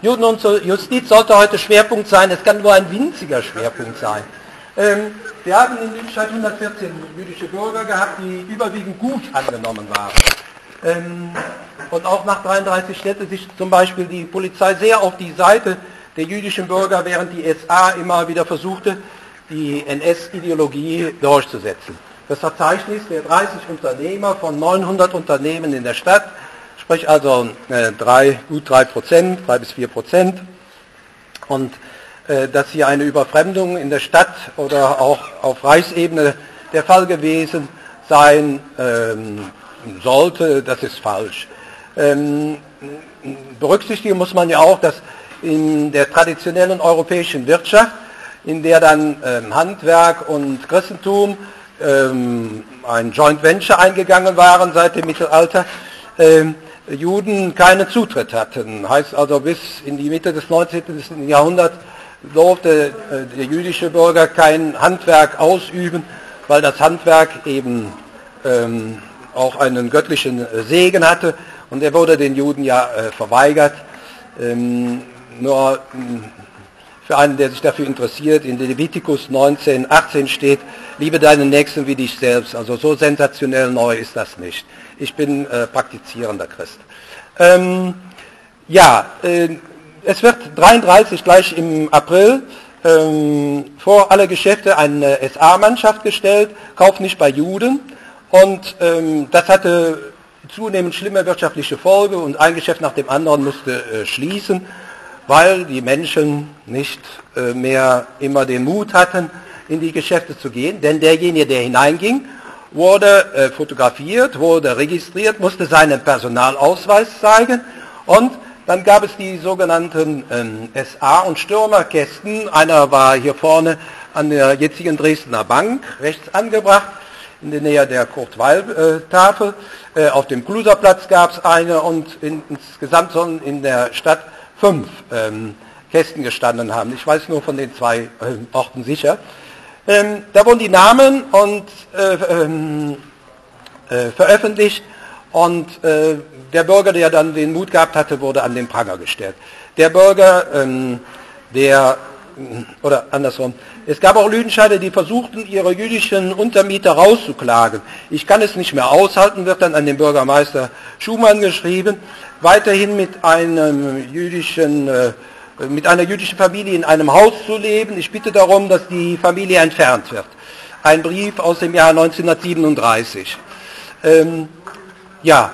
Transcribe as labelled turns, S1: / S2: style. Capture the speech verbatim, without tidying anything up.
S1: Juden und Justiz sollte heute Schwerpunkt sein, es kann nur ein winziger Schwerpunkt sein. Ähm, wir haben in Lüdenscheid hundertvierzehn jüdische Bürger gehabt, die überwiegend gut angenommen waren. Ähm, und auch nach dreiunddreißig stellte sich zum Beispiel die Polizei sehr auf die Seite der jüdischen Bürger, während die S A immer wieder versuchte, die N S-Ideologie durchzusetzen. Das Verzeichnis der dreißig Unternehmer von neunhundert Unternehmen in der Stadt, sprich also äh, drei, gut drei Prozent, drei bis vier Prozent, und äh, dass hier eine Überfremdung in der Stadt oder auch auf Reichsebene der Fall gewesen sein ähm, sollte, das ist falsch. Ähm, berücksichtigen muss man ja auch, dass in der traditionellen europäischen Wirtschaft, in der dann ähm, Handwerk und Christentum ähm, ein Joint Venture eingegangen waren seit dem Mittelalter, ähm, Juden keinen Zutritt hatten. Heißt also, bis in die Mitte des neunzehnten Jahrhunderts durfte äh, der jüdische Bürger kein Handwerk ausüben, weil das Handwerk eben ähm, auch einen göttlichen Segen hatte, und er wurde den Juden ja äh, verweigert. Ähm, nur mh, für einen, der sich dafür interessiert, in Levitikus neunzehn, achtzehn steht: Liebe deinen Nächsten wie dich selbst. Also so sensationell neu ist das nicht. Ich bin äh, praktizierender Christ. Ähm, ja, äh, es wird dreiunddreißig gleich im April ähm, vor alle Geschäfte eine S A-Mannschaft gestellt, Kauf nicht bei Juden. Und ähm, das hatte zunehmend schlimme wirtschaftliche Folge, und ein Geschäft nach dem anderen musste äh, schließen, weil die Menschen nicht äh, mehr immer den Mut hatten, in die Geschäfte zu gehen. Denn derjenige, der hineinging, wurde äh, fotografiert, wurde registriert, musste seinen Personalausweis zeigen, und dann gab es die sogenannten ähm, S A- und Stürmerkästen. Einer war hier vorne an der jetzigen Dresdner Bank rechts angebracht, in der Nähe der Kurt-Weil-Tafel. Äh, auf dem Kluserplatz gab es eine, und in, insgesamt sollen in der Stadt fünf ähm, Kästen gestanden haben. Ich weiß nur von den zwei äh, Orten sicher. Ähm, da wurden die Namen und äh, ähm, äh, veröffentlicht, und äh, der Bürger, der dann den Mut gehabt hatte, wurde an den Pranger gestellt. Der Bürger, ähm, der, oder andersrum, es gab auch Lüdenscheider, die versuchten, ihre jüdischen Untermieter rauszuklagen. Ich kann es nicht mehr aushalten, wird dann an den Bürgermeister Schumann geschrieben, weiterhin mit einem jüdischen, äh, mit einer jüdischen Familie in einem Haus zu leben. Ich bitte darum, dass die Familie entfernt wird. Ein Brief aus dem Jahr neunzehnhundertsiebenunddreißig. Ähm, ja,